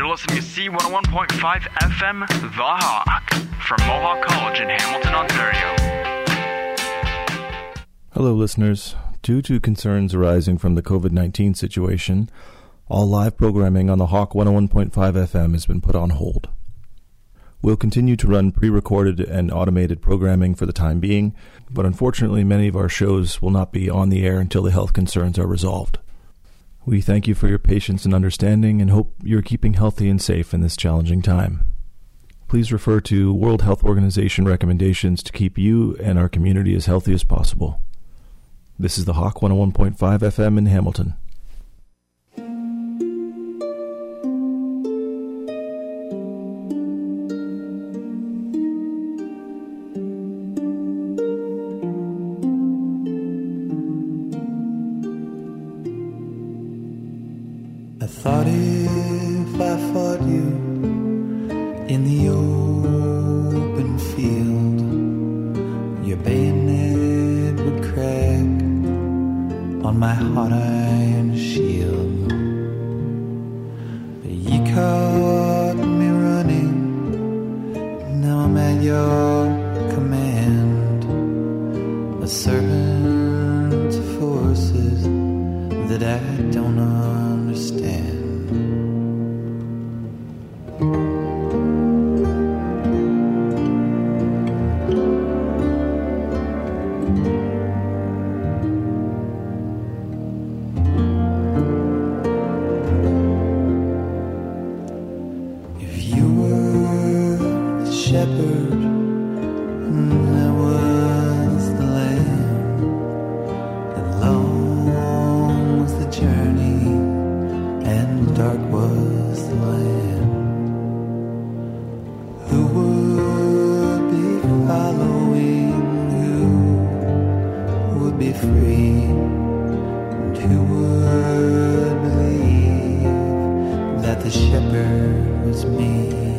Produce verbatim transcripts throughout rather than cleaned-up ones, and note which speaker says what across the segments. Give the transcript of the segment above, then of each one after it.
Speaker 1: listening to C one oh one point five F M, The Hawk, from Mohawk College in Hamilton, Ontario.
Speaker 2: Hello, listeners. Due to concerns arising from the covid nineteen situation, all live programming on the Hawk one oh one point five F M has been put on hold. We'll continue to run pre-recorded and automated programming for the time being, but unfortunately many of our shows will not be on the air until the health concerns are resolved. We thank you for your patience and understanding and hope you're keeping healthy and safe in this challenging time. Please refer to World Health Organization recommendations to keep you and our community as healthy as possible. This is the Hawk one oh one point five F M in Hamilton.
Speaker 3: I thought if I fought you in the open field, your bayonet would crack on my hot iron shield. But you caught me running, now I'm at your command, a servant to forces that I don't understand. If you were the shepherd and I was the lamb, and long was the journey and dark was the land, who would be following, who would be free, and who would believe that the shepherd was me?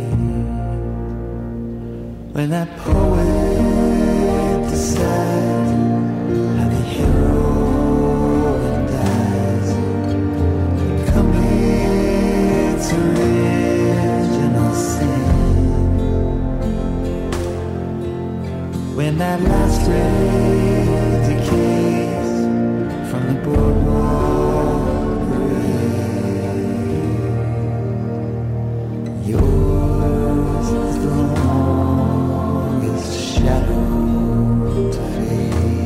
Speaker 3: When that poet decides how the heroine dies, commits original sin, when that last ray decays from the boardwalk parade, yours is the longest shadow to fade.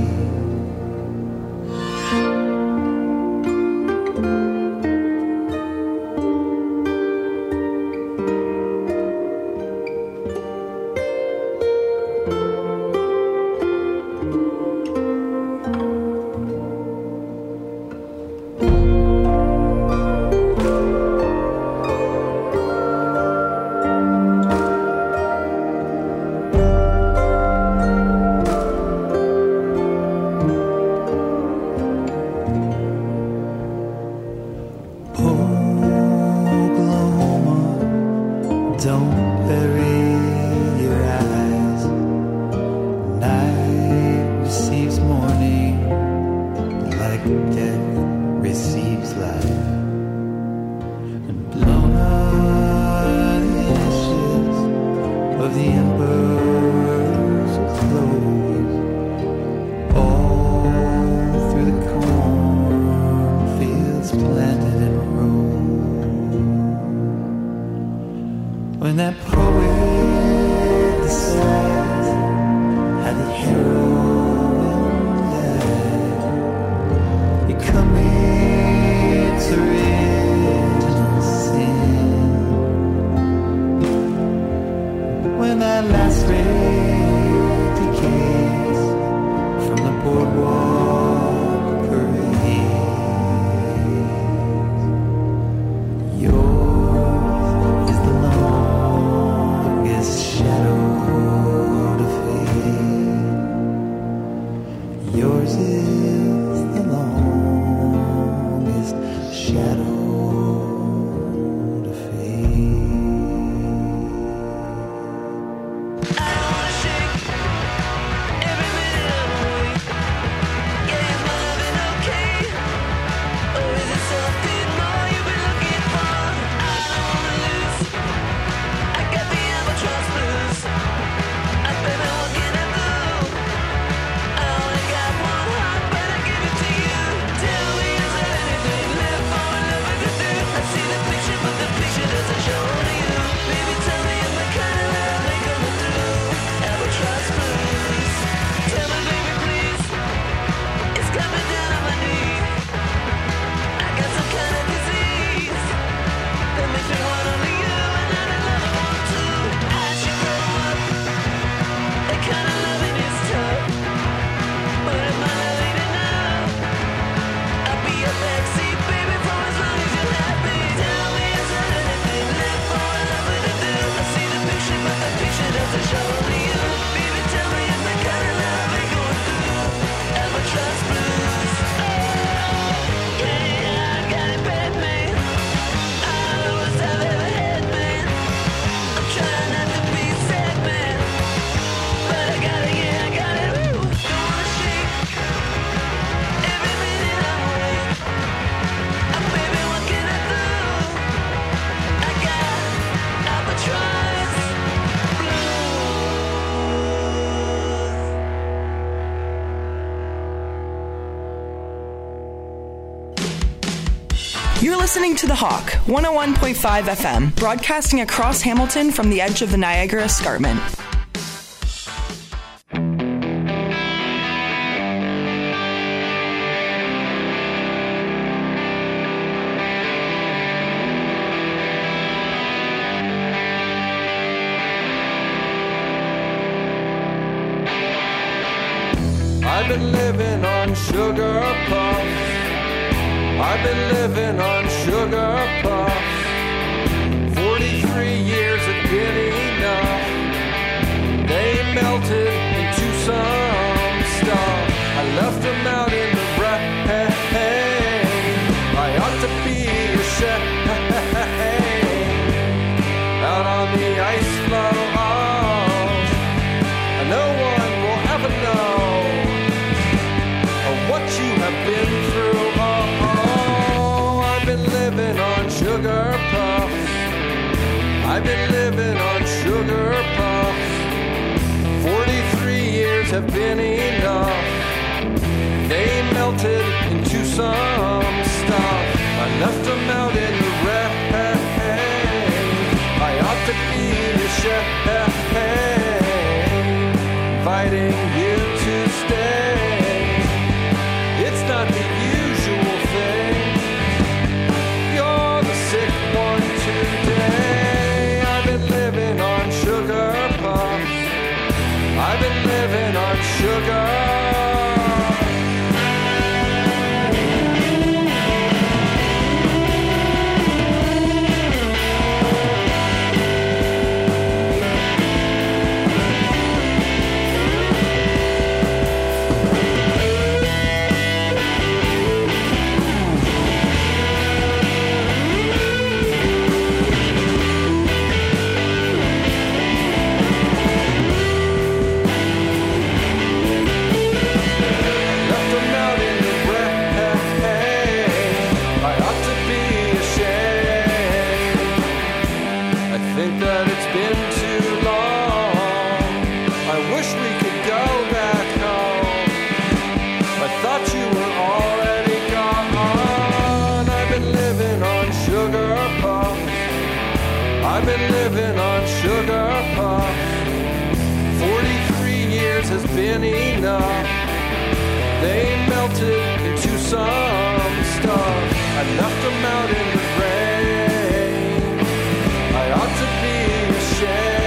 Speaker 3: Oklahoma, don't bury your eyes. Night receives morning like death receives life. And blown are the ashes of the emperor's clothes, all through the cornfields planted in rows. When that poet decides how the heroine died, it commits original sin. When that last ray decays from the boardwalk parade, yours is the longest shadow to fade. Yours is the longest shadow to fade.
Speaker 4: I don't wanna shake every minute of the week. Yeah, is my loving okay? Or is it something more you've been looking for? I don't wanna lose
Speaker 5: You're listening to The Hawk, one oh one point five F M, broadcasting across Hamilton from the edge of the Niagara Escarpment.
Speaker 6: I've been living on sugar puffs. I've been living on sugar puffs. Forty-three years have been enough. They melted into some stuff. I left them out in the rain. I ought to be ashamed. Out on the ice floe. No one will ever know what you have been through. Oh, oh, I've been living on sugar puffs. I've been living on sugar puffs. Forty-three years have been enough. They melted into some stuff. I left them out in the rain. I ought to be ashamed, inviting you to stay. It's not the usual thing. You're the sick one today. I've been living on sugar puffs. I've been living on sugar. I've been living on sugar puffs. Forty-three years has been enough. They melted into some stuff. I left them out in the rain. I ought to be ashamed.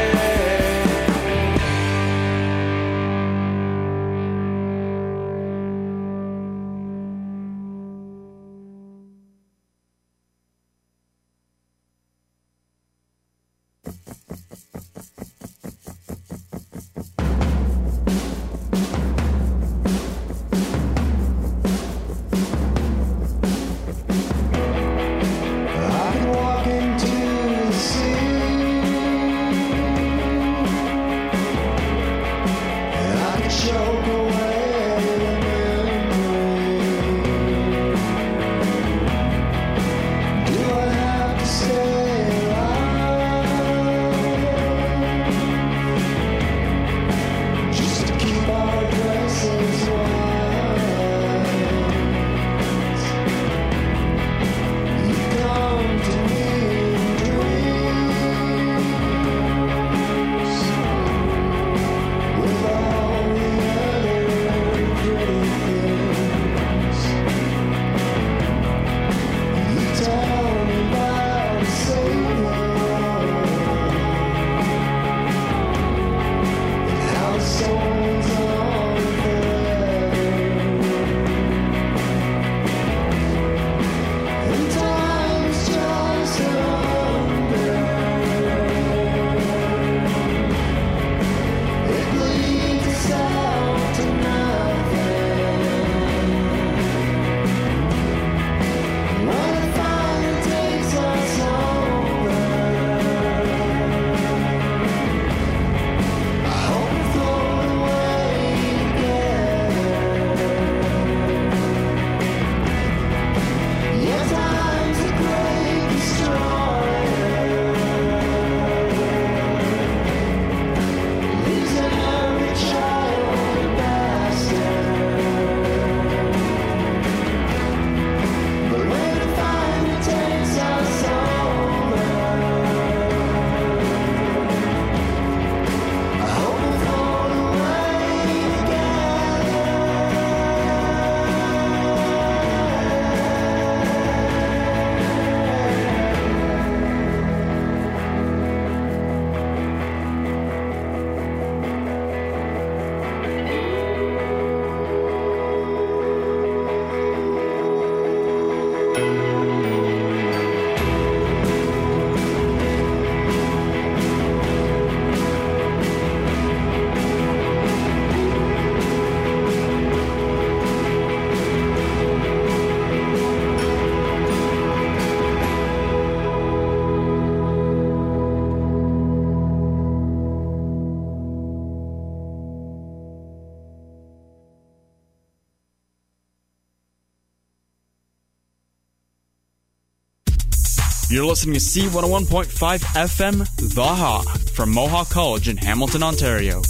Speaker 1: You're listening to C one oh one point five F M, The Hawk, from Mohawk College in Hamilton, Ontario.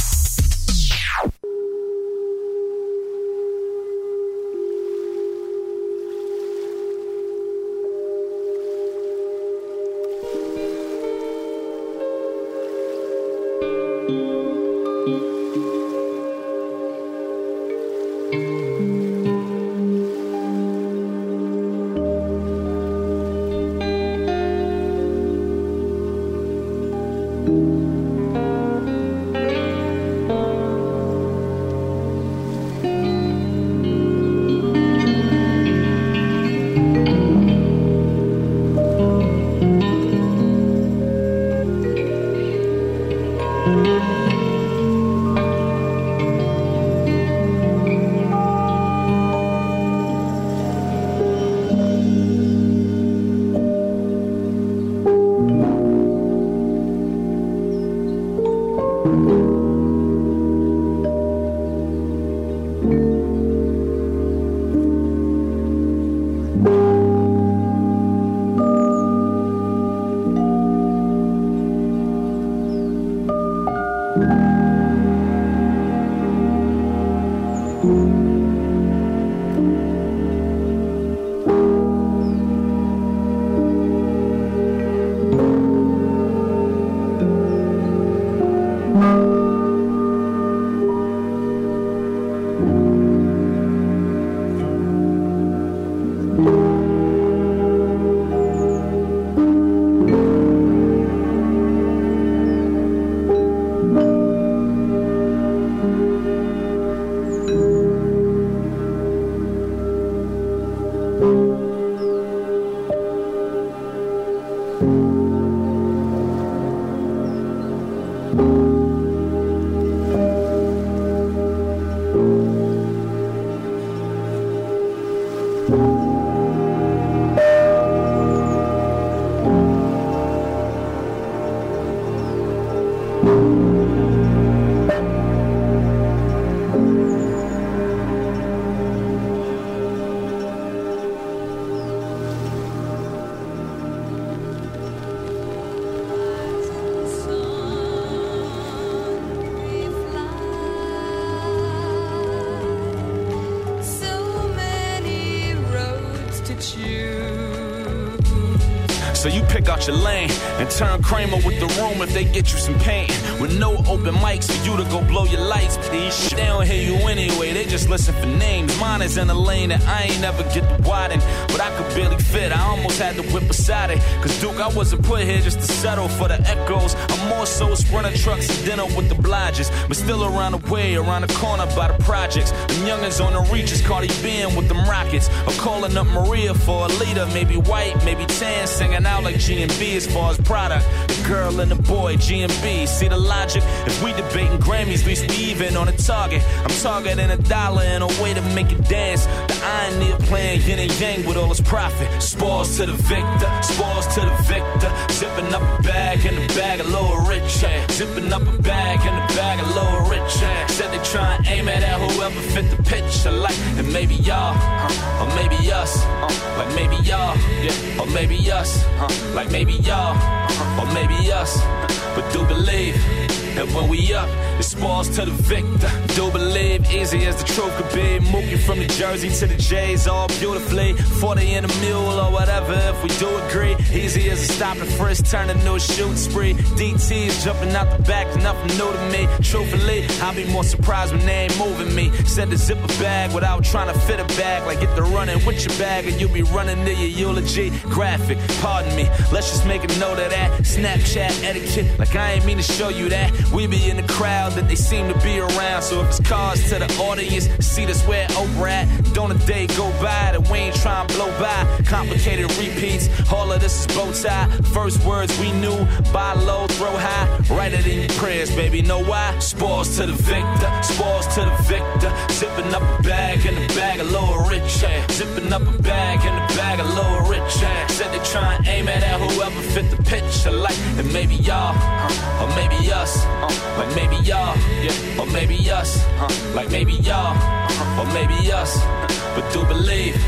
Speaker 7: So you pick out your lane and turn Kramer with the room if they get you some paint. With no open mics for you to go blow your lights. These shit, they don't hear you anyway, they just listen for names. Mine is in a lane that I ain't never get to widen, but I could barely fit, I almost had to whip beside it. Cause Duke, I wasn't put here just to settle for the echoes. I'm more so sprinter trucks and dinner with the Blodgers, but still around the way, around the corner by the projects. Them youngins on the reaches, Cardi B in with them rockets. Or calling up Maria for a leader, maybe white, maybe tan, singing out like G and B as far as product. The girl and the boy, G and B, see the logic? If we debating Grammys, at least we even on a target. I'm targeting a dollar in a way to make it dance. The irony of playing yin and yang with all its profit. Spoils to the victor, spoils to the victor. Zipping up a bag in the bag of Lower Rich. Yeah. Zipping up a bag in the bag of Lower Rich. Yeah. Said they try and aim it at whoever fit the pitch. I like, and maybe y'all, uh, or maybe us, uh, like maybe y'all, yeah, or maybe us, uh, like maybe y'all, uh, or maybe us, but do believe that when we up, it spoils to the victor. Do believe, easy as the truth could be. Mookie from the Jersey to the J's, all beautifully. forty in a mule or whatever, if we do agree. Easy as a stop and frisk, turn into a shoot spree. D T's jumping out the back, nothing new to me. Truthfully, I'll be more surprised when they ain't moving me. Said to zip a bag without trying to fit a bag. Like get the running with your bag and you'll be running to your eulogy. Graphic, pardon me, let's just make a note of that. Snapchat etiquette, like I ain't mean to show you that. We be in the crowd that they seem to be around. So if it's cars to the audience, see this where Oprah at. Don't a day go by that we ain't trying to blow by. Complicated repeats, all of this is bow tie. First words we knew, buy low, throw high. Write it in your prayers, baby, know why? Spoils to the victor, spoils to the victor. Zipping up a bag in the bag of Lower Rich. Yeah. Zipping up a bag in the bag of Lower Rich. Yeah. Said they try and aim it at whoever fit the pitch. I like, and maybe y'all, uh, or maybe us, uh, like maybe y'all, yeah, or maybe us, uh, like maybe y'all, uh, or maybe us, but do believe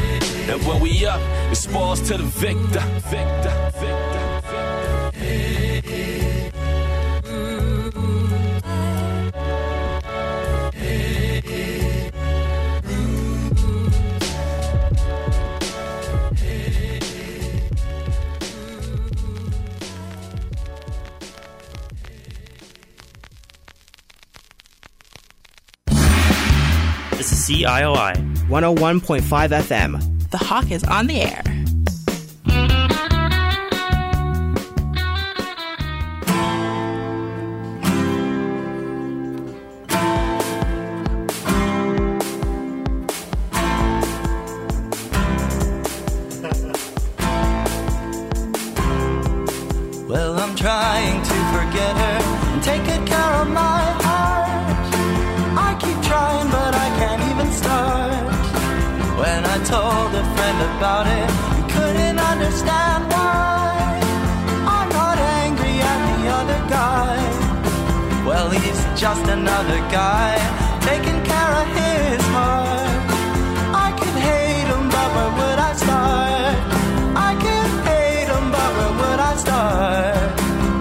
Speaker 7: And when we up, it spoils to the victor. Victor, victor,
Speaker 8: This is C I O I, one oh one point five F M.
Speaker 5: The Hawk is on the air.
Speaker 3: Well, I'm trying to forget her and take good care of my heart. I keep trying, but I can't even start. When I told a friend about it, he couldn't understand why I'm not angry at the other guy. Well, he's just another guy taking care of his heart. I could hate him, but where would I start? I could hate him, but where would I start?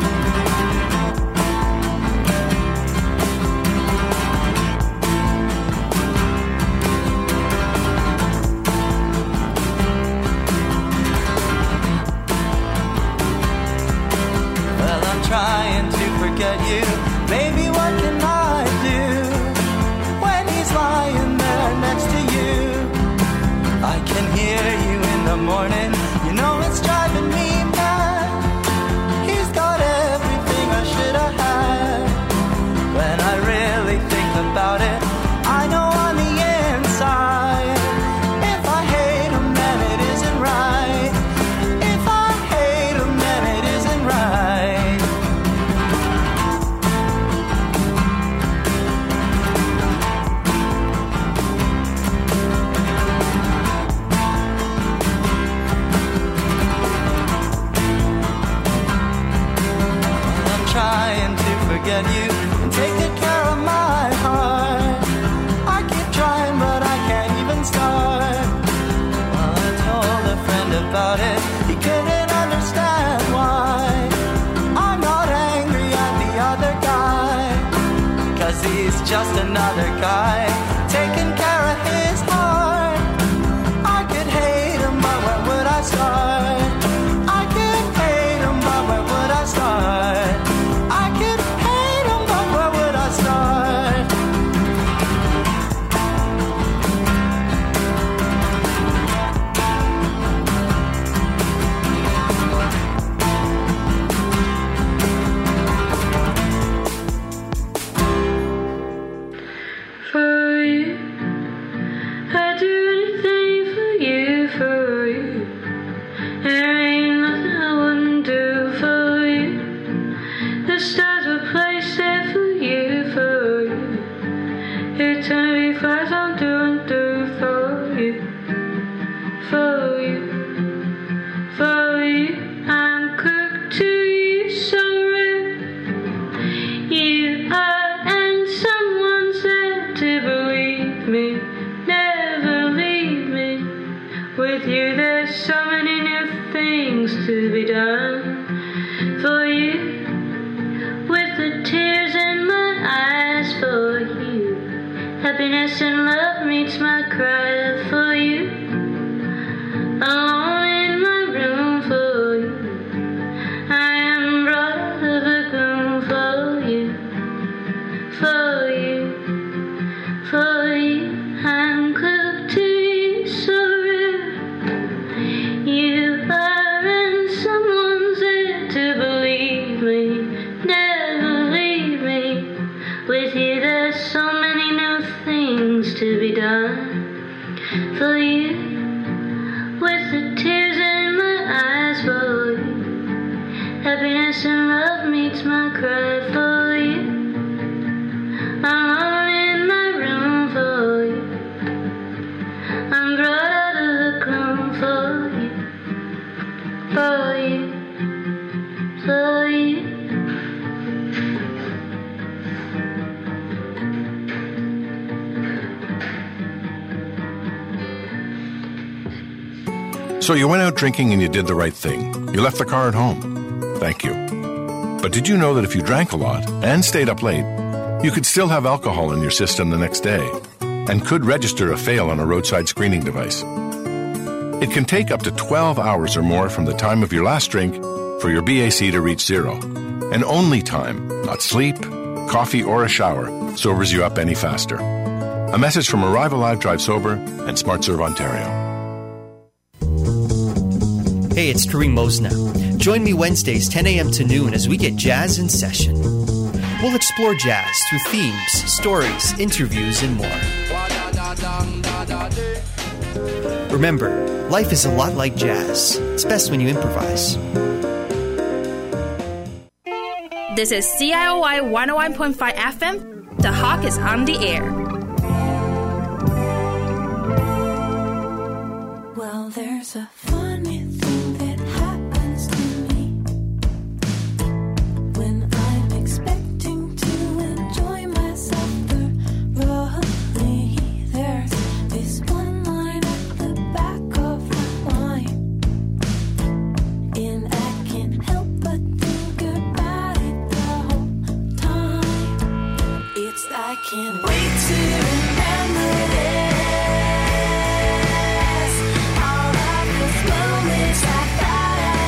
Speaker 3: Well, I'm trying to forget you. Baby, what can I do when he's lying there next to you? I can hear you in the morning. You know it's driving me mad. He's got everything I should have had. When I really think about it, I know on the inside, if I hate him, then it isn't right. If I hate him, then it isn't right. I'm trying to forget you and take good care of my heart. I keep trying, but I can't even start. Well, I told a friend about it. He couldn't understand why I'm not angry at the other guy. Cause he's just another guy taking care of his heart. I could hate him, but where would I start? I could hate him, but where would I start? I could hate him, but where would I start?
Speaker 9: For you, I'd do anything for you, for you. There ain't nothing I wouldn't do for you. The stars were placed there for you, for you. Eternity flies on through and through for you, for you, for you. I'm cooked to you, so real. You are, and someone's there to believe me. Never leave me. With you, there's so many new things to be done for you. With the tears in my eyes for you. Happiness and love meets my cry for you. Alone in my room for you. I am brought out of the gloom for you. For you, for you. I'm cooked to you, so real. You are, and someone's there to believe me. Never leave me. With you, there's so many new things to be done for you. With the tears in my eyes for you. Happiness and love meets my cry for you. I'm in my room for you. I'm brought out of the gloom for you.
Speaker 10: So you went out drinking and you did the right thing. You left the car at home. Thank you. But did you know that if you drank a lot and stayed up late, you could still have alcohol in your system the next day and could register a fail on a roadside screening device? It can take up to twelve hours or more from the time of your last drink for your B A C to reach zero. And only time, not sleep, coffee, or a shower, sobers you up any faster. A message from Arrive Alive Drive Sober and SmartServe Ontario.
Speaker 11: Hey, it's Kareem Mosna. Join me Wednesdays, ten a.m. to noon as we get jazz in session. We'll explore jazz through themes, stories, interviews, and more. Remember, life is a lot like jazz. It's best when you improvise.
Speaker 12: This is C I O I one oh one point five F M. The Hawk is on the air.
Speaker 13: Well, there's a funny thing that happens to me when I'm expecting to enjoy myself thoroughly. There's this one line at the back of my mind, and I can't help but think about it the whole time. It's I can't wait to remember this. Moments I thought I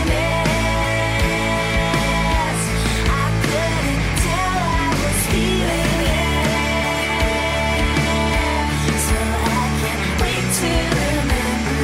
Speaker 13: missed, I couldn't tell I was feeling it, so I can't wait to remember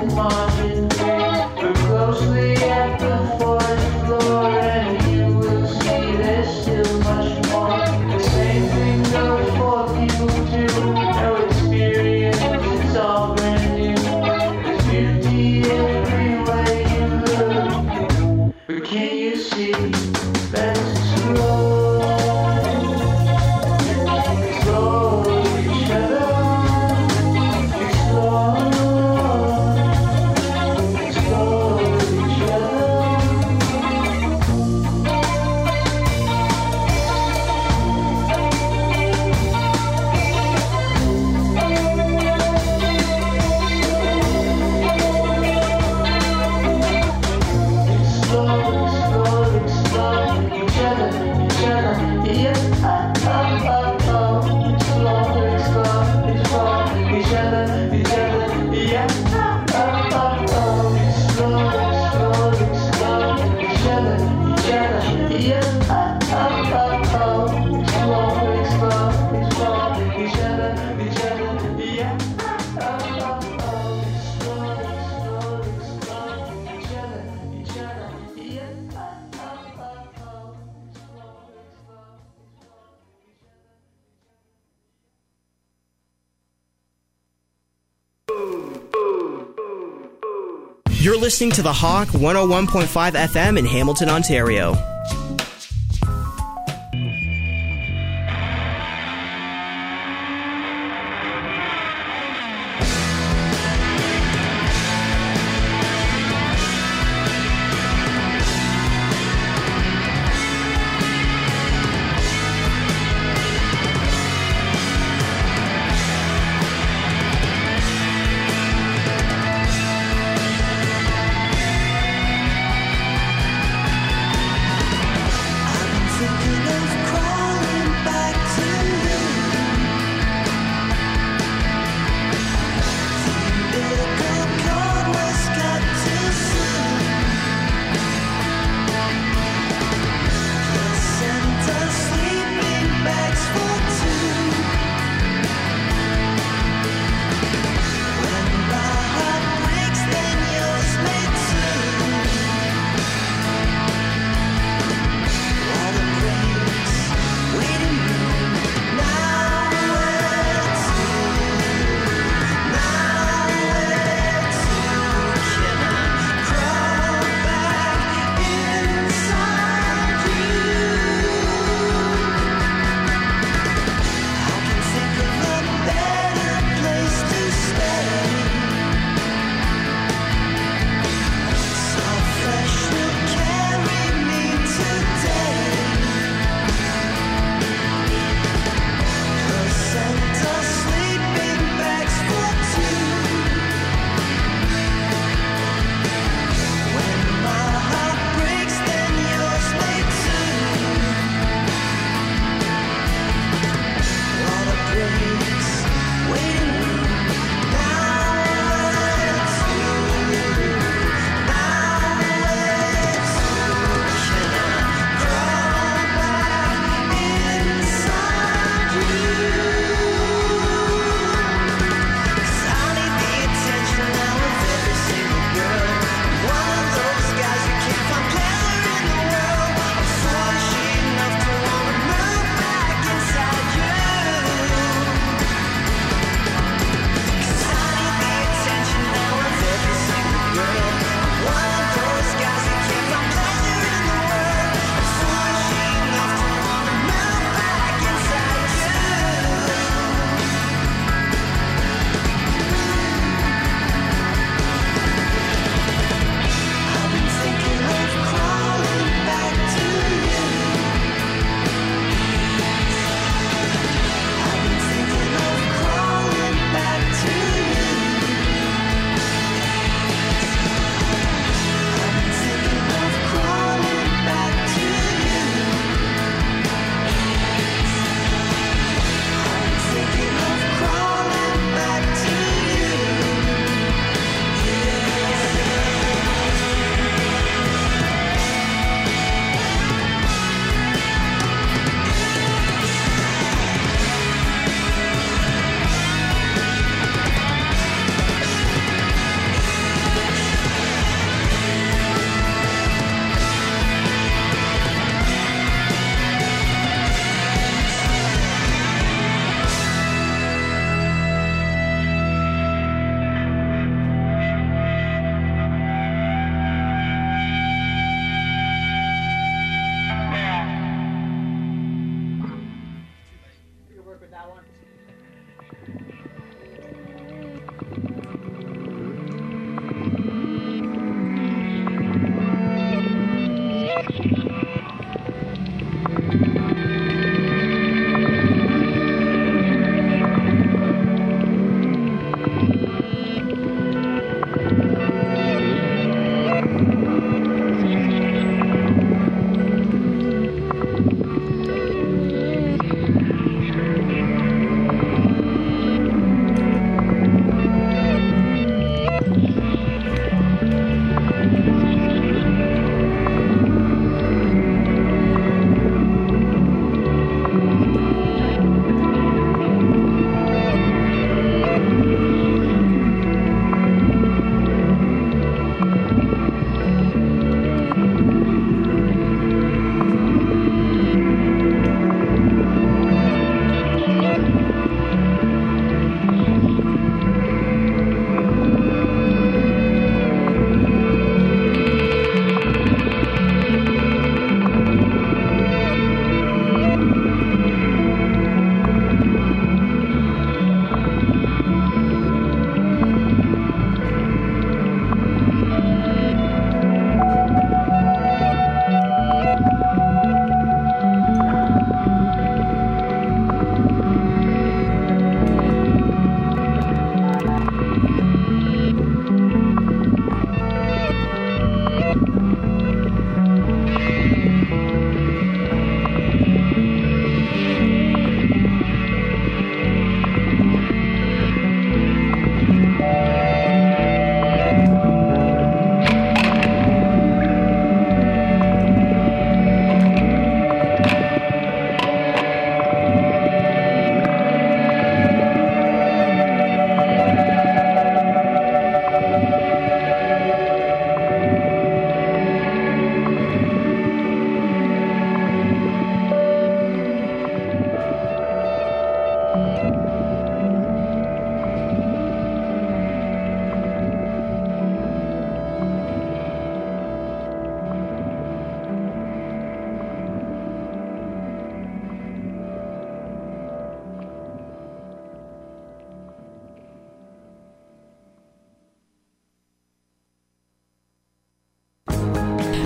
Speaker 8: You're listening to The Hawk one oh one point five F M in Hamilton, Ontario.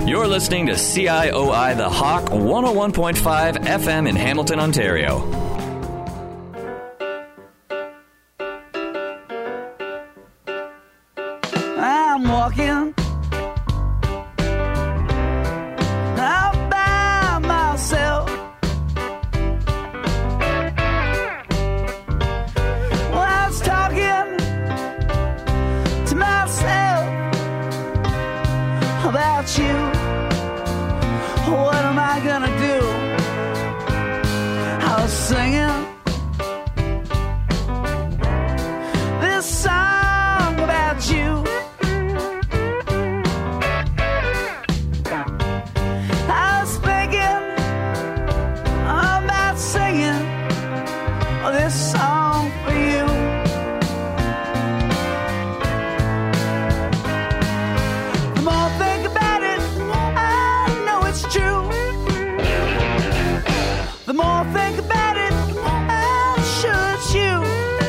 Speaker 14: You're listening to C I O I The Hawk one oh one point five F M in Hamilton, Ontario.
Speaker 15: I'm walking out by myself. Well, I was talking to myself about you. What am I gonna do? I was singing this song about you. I was thinking about singing this song for you. The more I think about it, the more I know it's true. The more I think about it, the more I'm sure it's you.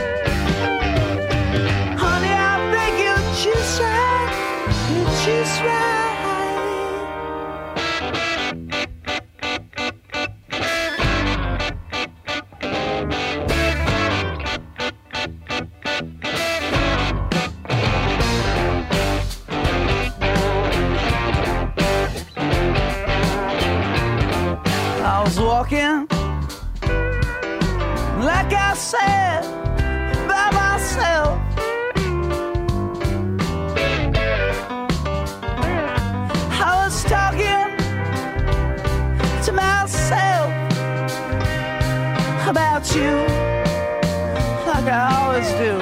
Speaker 15: Honey, I think you're just right. You're just right. I was walking, like I said, by myself. I was talking to myself about you, like I always do.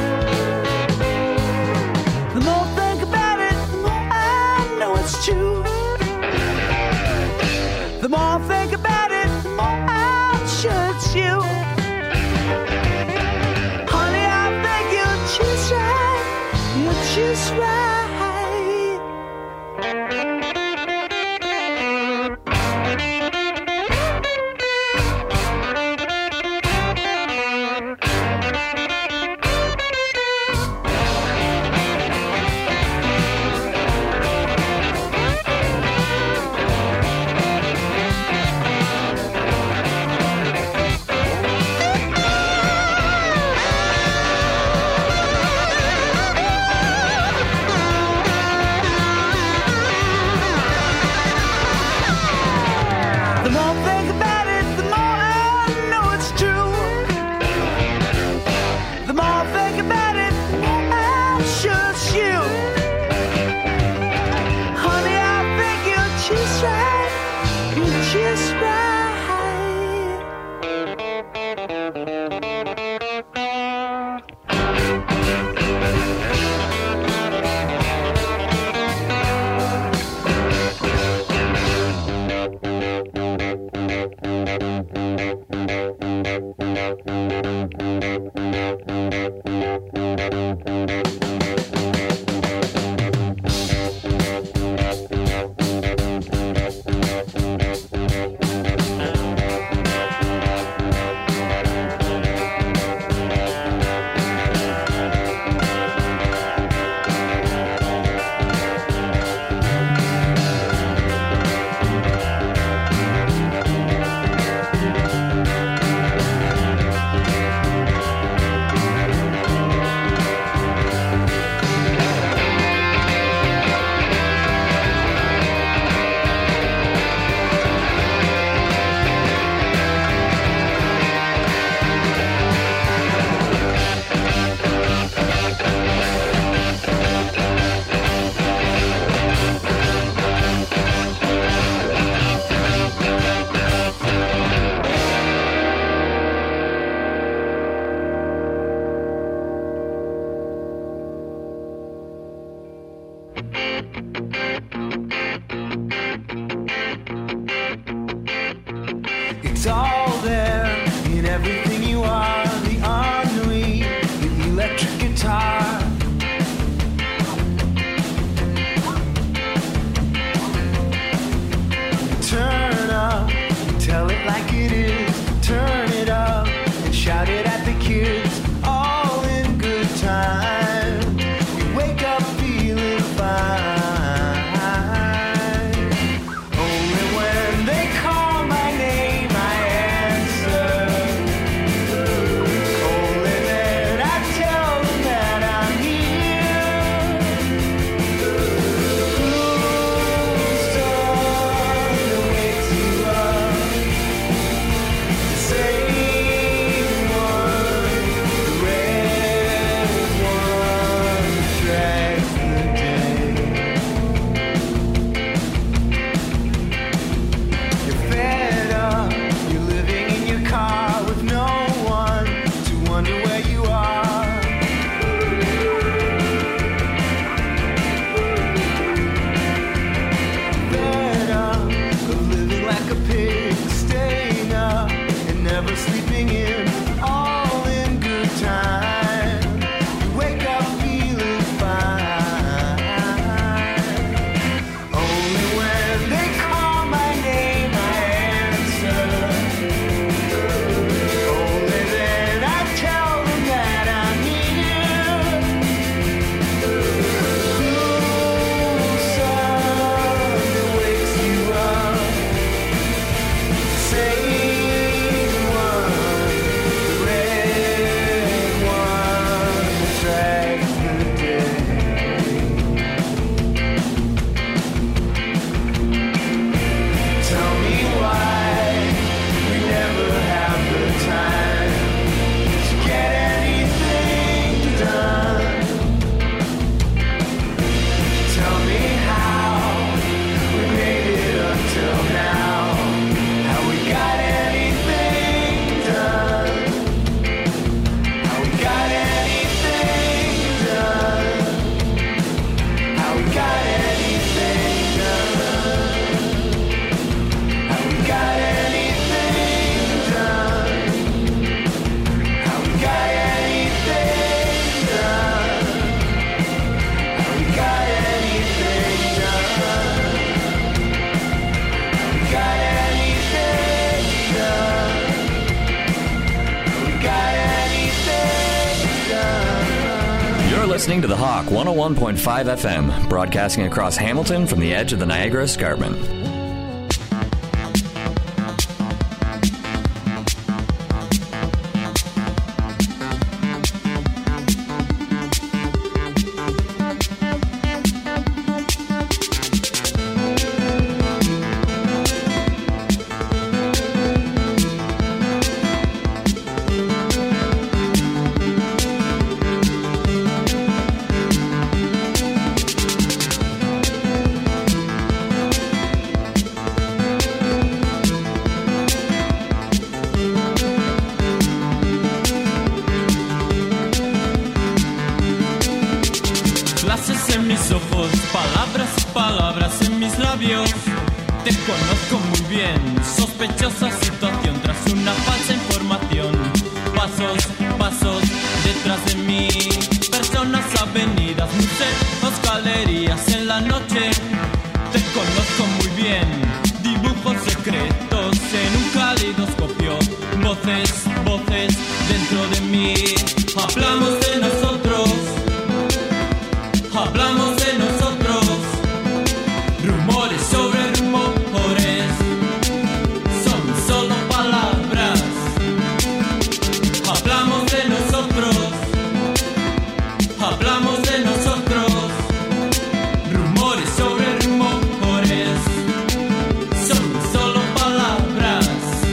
Speaker 15: The more I think about it, the more I know it's true. The more I think about it, the more I'm sure it's you. Honey, I think you're just right. You're just right. The more I think about it, the more I know it's true. The more I think about it, the more I'm sure it's you. Honey, I think you're just right. You're just right. It's all there in everything you are. The ennui, the electric guitar. Turn up, tell it like it is. Turn it up and shout it at the kids. All in good time. You wake up feeling fine. we got anything done? Have we got anything done? Have we got anything done? Have we got anything done? Have we got anything done? Have we got anything done?
Speaker 14: You're listening to The Hawk one oh one point five F M, broadcasting across Hamilton from the edge of the Niagara Escarpment.
Speaker 16: Flashes en mis ojos, palabras y palabras en mis labios. Te conozco muy bien, sospechosa situación tras una falsa información. Pasos, pasos detrás de mí, personas, avenidas, museos, galerías en la noche. Te conozco muy bien, dibujos secretos en un calidoscopio. Voces, voces dentro de mí, hablamos de nosotros. Hablamos de nosotros, rumores sobre rumores, son solo palabras. Hablamos de nosotros, hablamos de nosotros, rumores sobre rumores, son solo palabras.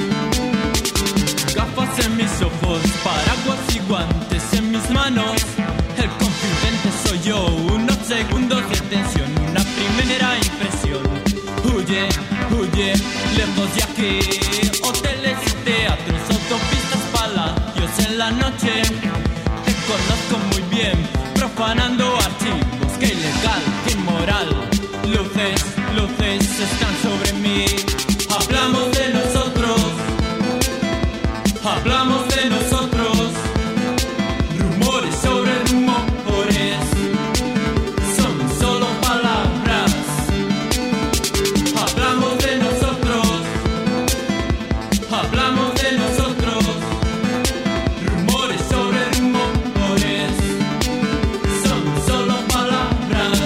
Speaker 16: Gafas en mis ojos, paraguas y guantes en mis manos. El confidente soy yo, unos segundos de tensión, una primera impresión. Huye, huye, lejos de aquí. Hoteles y teatros, autopistas, palacios en la noche. Te conozco muy bien, profanando archivos. Qué ilegal, qué inmoral. Luces, luces están sobre mí. Hablamos de nosotros, hablamos de nosotros. Rumores sobre rumores, son solo palabras. Hablamos de nosotros, hablamos de nosotros. Rumores sobre rumores, son solo palabras.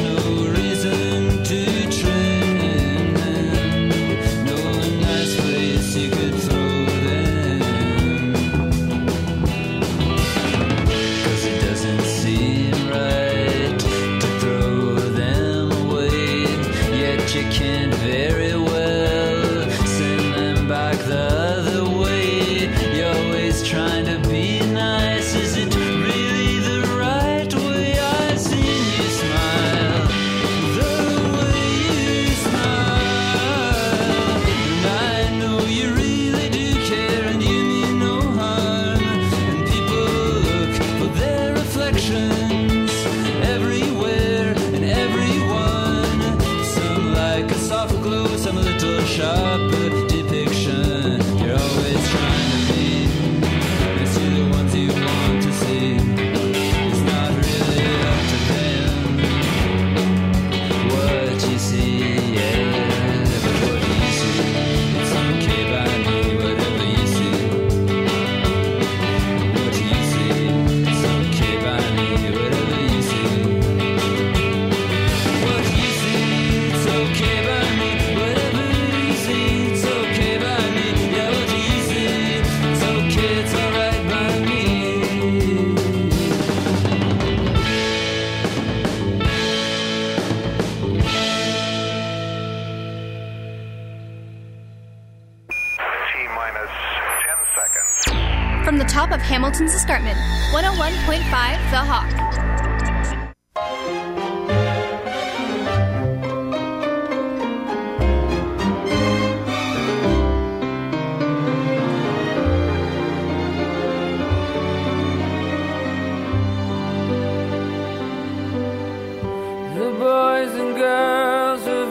Speaker 16: no reason to train them. No nice place you could throw them. 'Cause it doesn't seem right to throw them away. Yet you can't very well send them back the other way. You're always trying to be nice. Is it really the right way? I've seen you smile the way you smile, and I know you really do care, and you mean no harm. And people look for their reflections everywhere and everyone. Some like a soft glow, some a little sharper depiction. You're always trying to be nice to the ones you want to see. It's not really up to them what you see, yeah. But what you see, it's okay by me, whatever you see. What you see, it's okay by me, whatever you see. What you see, it's okay by me, whatever you see, it's okay by me. Yeah, what you see, it's okay, it's alright by me.
Speaker 17: From the top of Hamilton's escarpment, one oh one point five The Hawk.
Speaker 6: The boys and girls of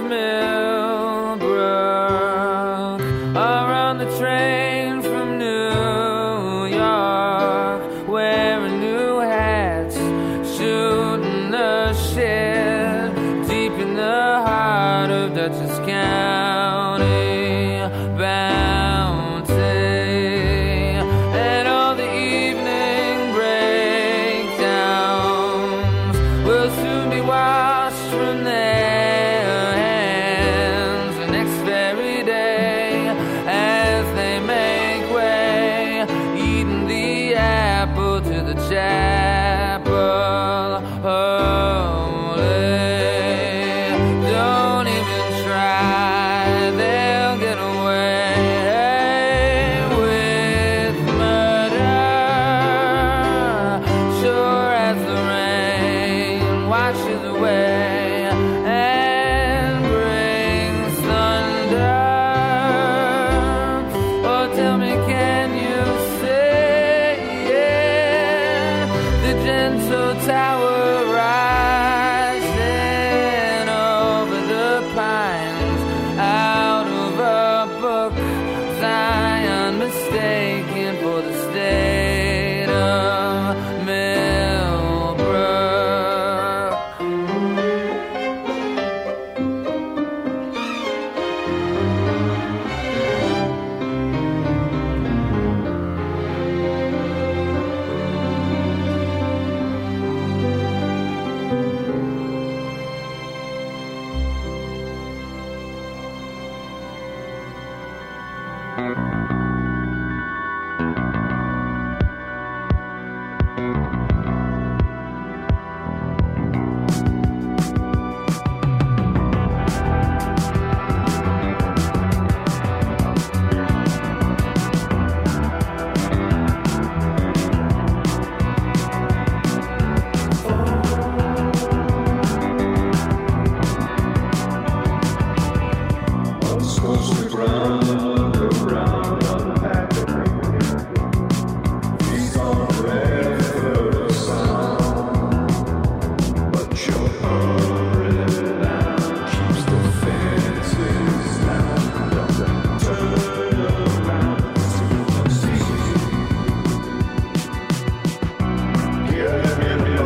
Speaker 6: Millbrook are on the train from New York, wearing new hats, shooting the shit deep in the heart of Dutchess County, Bounty, and all the evening breakdowns will soon be washed from their hands the next very day as they make way, eating the apple to the chapel holy. Don't even try, they'll get away with murder. Sure as the rain washes away and brings thunder. Oh, tell me, can you say it? The gentle tower rising over the pines, out of a book, Zion mistaken for the state of Millbrook.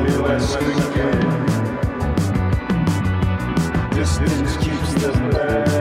Speaker 18: Distance keeps the bad.